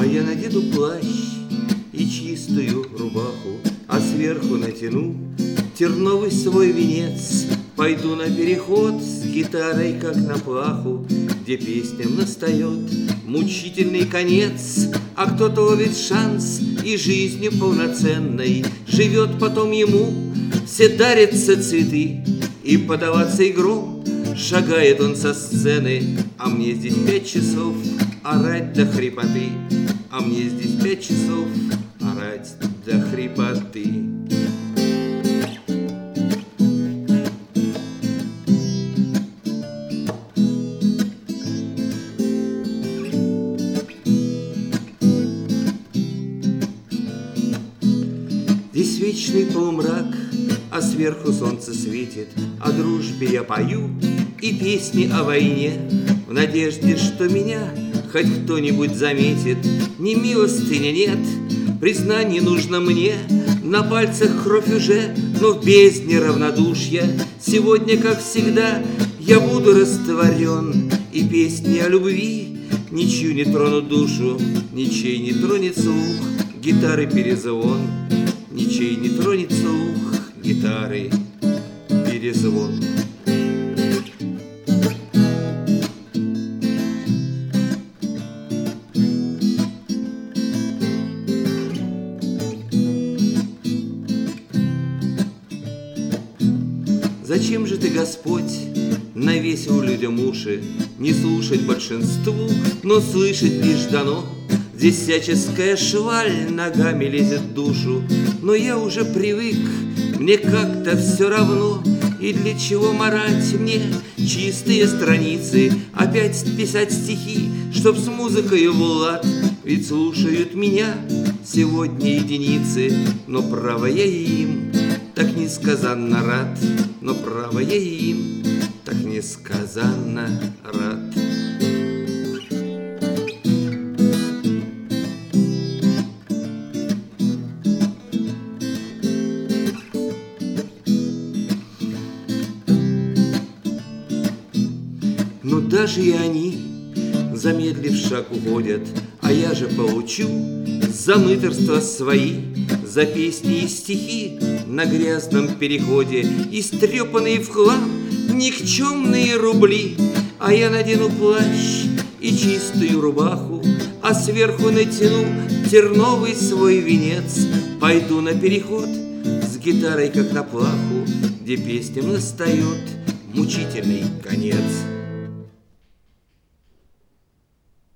я надену плащ и чистую рубаху, а сверху натяну терновый свой венец. Пойду на переход с гитарой, как на плаху, где песням настает мучительный конец. А кто-то ловит шанс и жизнью полноценной живет, потом ему все дарятся цветы, и подаваться игру шагает он со сцены. А мне здесь 5 часов орать до хрипоты, а мне здесь 5 часов орать до хрипоты. Здесь вечный полумрак, а сверху солнце светит. О дружбе я пою и песни о войне, в надежде, что меня хоть кто-нибудь заметит. Ни милостыни нет, признание нужно мне, на пальцах кровь уже, но в бездне равнодушья. Сегодня, как всегда, я буду растворен, и песни о любви ничью не тронут душу, ничей не тронет слух гитары перезвон. Ничей не тронет слух гитары перезвон. Зачем же ты, Господь, навесил людям уши? Не слушать большинству, но слышать лишь дано. Здесь всяческая шваль ногами лезет в душу, но я уже привык, мне как-то все равно. И для чего марать мне чистые страницы, опять писать стихи, чтоб с музыкой в лад? Ведь слушают меня сегодня единицы, но право я им так несказанно рад, но право я им так несказанно рад. Но даже и они, замедлив шаг, уходят, а я же получу за мытарство свои, за песни и стихи на грязном переходе, истрепанные в хлам никчемные рубли. А я надену плащ и чистую рубаху, а сверху натяну терновый свой венец. Пойду на переход с гитарой, как на плаху, где песням настает мучительный конец.